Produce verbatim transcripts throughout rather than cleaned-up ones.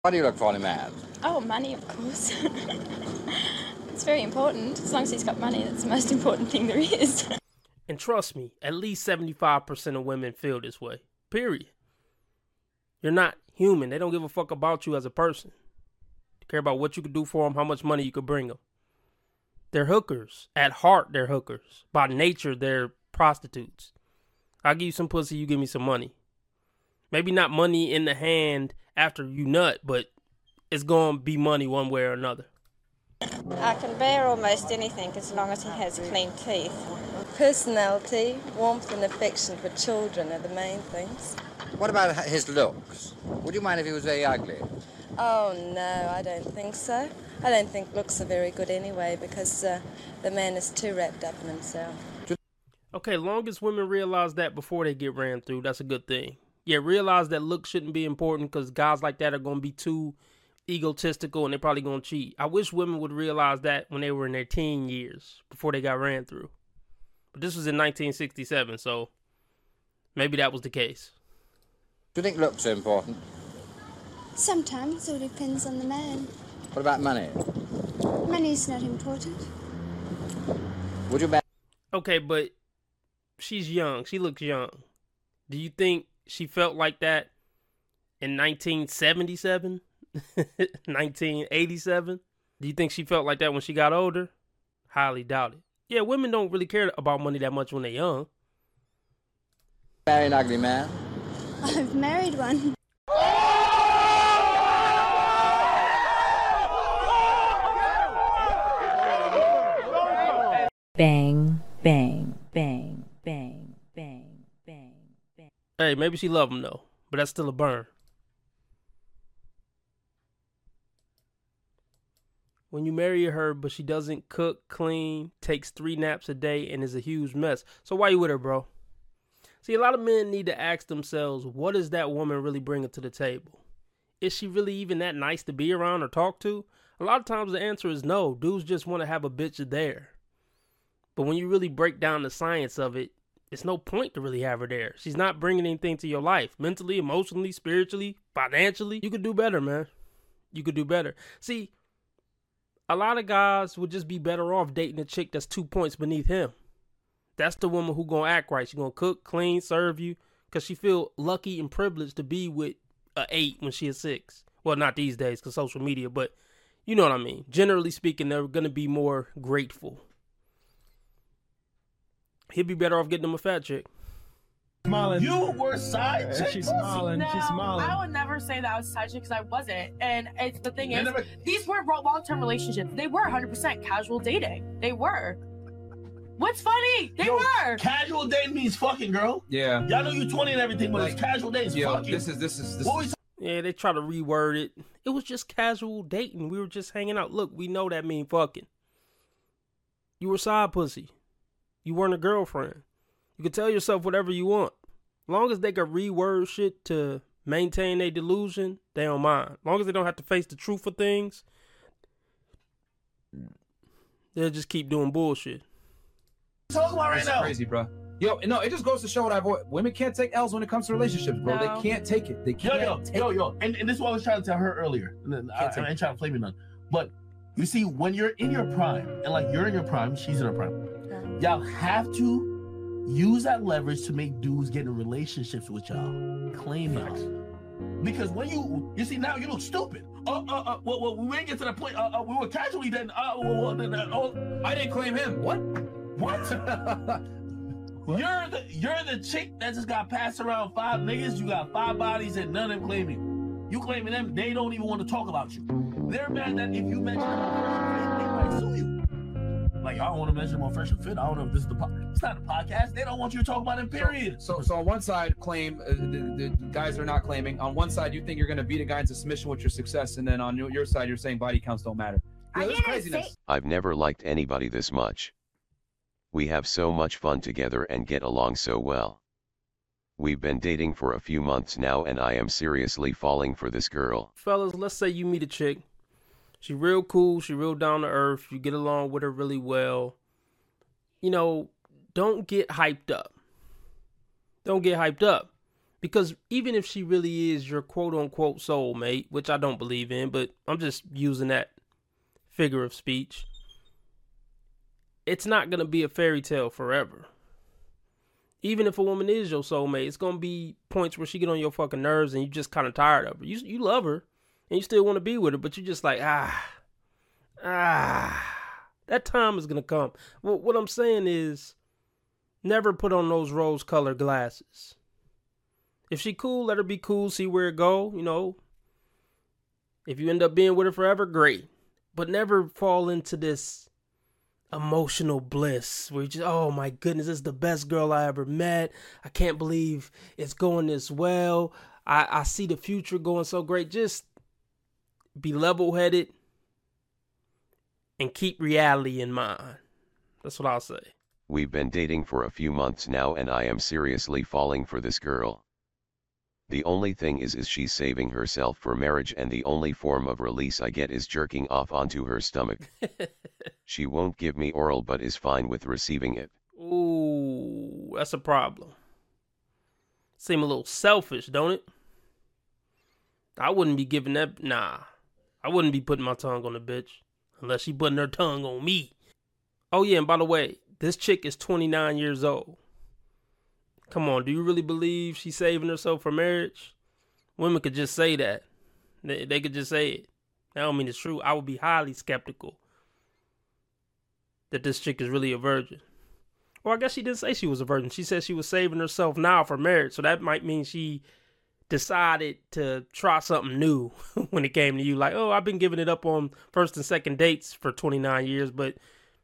What do you look for in a man? Oh, money, of course. It's very important. As long as he's got money, that's the most important thing there is. And trust me, at least seventy-five percent of women feel this way. Period. You're not human. They don't give a fuck about you as a person. They care about what you could do for them, how much money you could bring them. They're hookers. At heart, they're hookers. By nature, they're prostitutes. I'll give you some pussy, you give me some money. Maybe not money in the hand after you nut, but it's going to be money one way or another. I can bear almost anything as long as he has clean teeth. Personality, warmth and affection for children are the main things. What about his looks? Would you mind if he was very ugly? Oh, no, I don't think so. I don't think looks are very good anyway because uh, the man is too wrapped up in himself. Okay, long as women realize that before they get ran through, that's a good thing. Yeah, realize that looks shouldn't be important because guys like that are going to be too egotistical and they're probably going to cheat. I wish women would realize that when they were in their teen years before they got ran through. But this was in nineteen sixty-seven, so maybe that was the case. Do you think looks are important? Sometimes, it all depends on the man. What about money? Money's not important. Would you bet? Okay, but she's young. She looks young. Do you think she felt like that in nineteen seventy-seven? nineteen eighty-seven? Do you think she felt like that when she got older? Highly doubt it. Yeah, women don't really care about money that much when they're young. Marry an ugly man? I've married one. Bang, bang, bang, bang, bang, bang, bang. Hey, maybe she loved him though, but that's still a burn. When you marry her, but she doesn't cook, clean, takes three naps a day, and is a huge mess. So why you with her, bro? See, a lot of men need to ask themselves, what is that woman really bringing to the table? Is she really even that nice to be around or talk to? A lot of times the answer is no. Dudes just want to have a bitch there. But when you really break down the science of it, it's no point to really have her there. She's not bringing anything to your life. Mentally, emotionally, spiritually, financially. You could do better, man. You could do better. See, a lot of guys would just be better off dating a chick that's two points beneath him. That's the woman who gonna act right. She gonna cook, clean, serve you, because she feel lucky and privileged to be with a eight when she is six. Well, not these days because social media, but you know what I mean. Generally speaking, they're gonna be more grateful. He'd be better off getting him a fat chick. Smiling. You were side chick. She's smiling. No, She's smiling. I would never say that I was side chick because I wasn't. And it's the thing You is, never- these were long-term relationships. They were one hundred percent casual dating. They were. What's funny? They Yo, were. Casual dating means fucking, girl. Yeah. Y'all know you twenty and everything, but Like, it's casual dating. It's Yo, fucking. this is this is this. What we is Yeah, they try to reword it. It was just casual dating. We were just hanging out. Look, we know that mean fucking. You were side pussy. You weren't a girlfriend. You could tell yourself whatever you want. Long as they can reword shit to maintain their delusion, they don't mind. Long as they don't have to face the truth of things, they'll just keep doing bullshit. talking about right It's now? crazy, bro. Yo, no, it just goes to show what I've always, women can't take L's when it comes to relationships, bro. No. They can't take it. They Yo, can't yo, take yo, it. yo. And, and this is what I was trying to tell her earlier. And then I, take I ain't trying to flame you none. But you see, when you're in your prime, and like you're in your prime, she's in her prime, y'all have to use that leverage to make dudes get in relationships with y'all. Claim y'all. Because when you, you see, now you look stupid. Uh, uh, uh, well, well, we ain't get to that point. Uh, uh, we were casually then. Uh, well, well, then, uh, oh, I didn't claim him. What? what? You're the you're the chick that just got passed around five niggas. You got five bodies and none of them claiming. You claiming them, they don't even want to talk about you. They're mad that if you mention them on Fresh and Fit, they might sue you. Like, I don't want to mention them on Fresh and Fit. I don't know if this is the po- it's not a podcast. They don't want you to talk about them, period. So, so, so on one side, claim uh, the, the guys are not claiming. On one side, you think you're going to beat a guy into submission with your success, and then on your, your side, you're saying body counts don't matter. Yeah, that's craziness. I've never liked anybody this much. We have so much fun together and get along so well. We've been dating for a few months now and I am seriously falling for this girl. Fellas, let's say you meet a chick. She real cool, she real down to earth, you get along with her really well. You know, don't get hyped up. Don't get hyped up. Because even if she really is your quote-unquote soulmate, which I don't believe in, but I'm just using that figure of speech, it's not going to be a fairy tale forever. Even if a woman is your soulmate, it's going to be points where she get on your fucking nerves and you just kind of tired of her. You you love her and you still want to be with her, but you're just like, ah, ah. That time is going to come. Well, what I'm saying is never put on those rose-colored glasses. If she cool, let her be cool, see where it go, you know. If you end up being with her forever, great. But never fall into this emotional bliss where you just, oh my goodness, this is the best girl I ever met. I can't believe it's going this well. I, I see the future going so great. Just be level-headed and keep reality in mind. That's what I'll say. We've been dating for a few months now and I am seriously falling for this girl. The only thing is is she's saving herself for marriage and the only form of release I get is jerking off onto her stomach. She won't give me oral but is fine with receiving it. Ooh, that's a problem. Seem a little selfish, don't it? I wouldn't be giving that, nah. I wouldn't be putting my tongue on a bitch unless she putting her tongue on me. Oh yeah, and by the way, this chick is twenty-nine years old. Come on, do you really believe she's saving herself for marriage? Women could just say that. They, they could just say it. I don't mean it's true. I would be highly skeptical that this chick is really a virgin. Or I guess she didn't say she was a virgin. She said she was saving herself now for marriage. So that might mean she decided to try something new when it came to you. Like, oh, I've been giving it up on first and second dates for twenty-nine years, but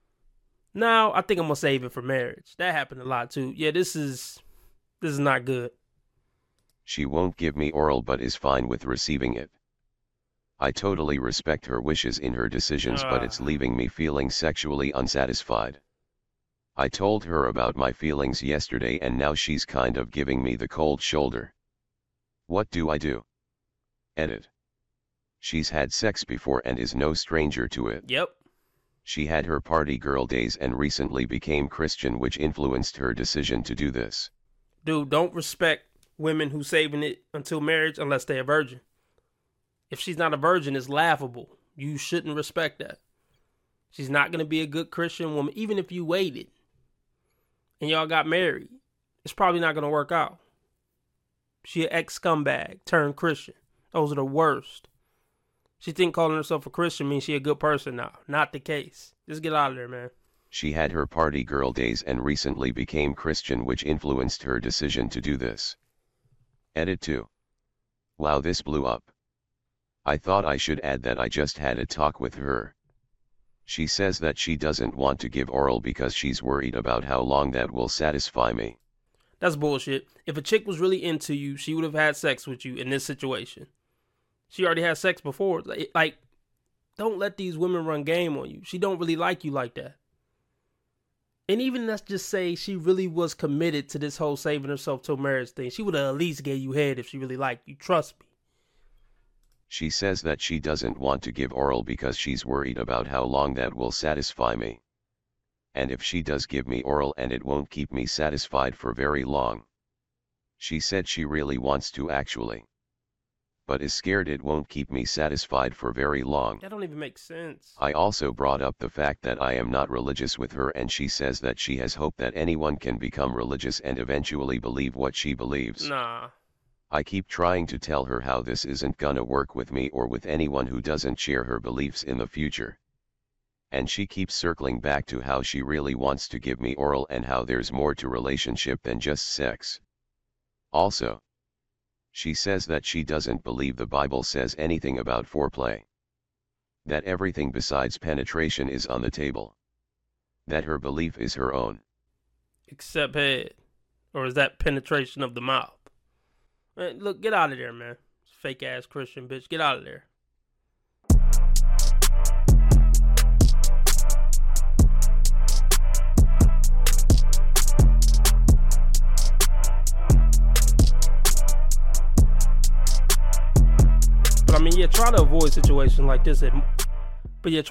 now I think I'm going to save it for marriage. That happened a lot too. Yeah, this is... This is not good. She won't give me oral but is fine with receiving it. I totally respect her wishes in her decisions uh. but it's leaving me feeling sexually unsatisfied. I told her about my feelings yesterday and now she's kind of giving me the cold shoulder. What do I do? Edit. She's had sex before and is no stranger to it. Yep. She had her party girl days and recently became Christian, which influenced her decision to do this. Dude, don't respect women who saving it until marriage unless they're a virgin. If she's not a virgin, it's laughable. You shouldn't respect that. She's not going to be a good Christian woman. Even if you waited and y'all got married, it's probably not going to work out. She an ex-scumbag turned Christian. Those are the worst. She think calling herself a Christian means she a good person now. Not the case. Just get out of there, man. She had her party girl days and recently became Christian, which influenced her decision to do this. Edit two. Wow, this blew up. I thought I should add that I just had a talk with her. She says that she doesn't want to give oral because she's worried about how long that will satisfy me. That's bullshit. If a chick was really into you, she would have had sex with you in this situation. She already had sex before. Like, don't let these women run game on you. She don't really like you like that. And even let's just say she really was committed to this whole saving herself till marriage thing. She would have at least gave you head if she really liked you. Trust me. She says that she doesn't want to give oral because she's worried about how long that will satisfy me. And if she does give me oral and it won't keep me satisfied for very long. She said she really wants to actually. But is scared it won't keep me satisfied for very long. That don't even make sense. I also brought up the fact that I am not religious with her and she says that she has hope that anyone can become religious and eventually believe what she believes. Nah. I keep trying to tell her how this isn't gonna work with me or with anyone who doesn't share her beliefs in the future. And she keeps circling back to how she really wants to give me oral and how there's more to relationship than just sex. Also, she says that she doesn't believe the Bible says anything about foreplay. That everything besides penetration is on the table. That her belief is her own. Except head. Or is that penetration of the mouth? Man, look, get out of there, man. Fake ass Christian bitch. Get out of there. But I mean, yeah, try to avoid situations like this. At, but yeah, try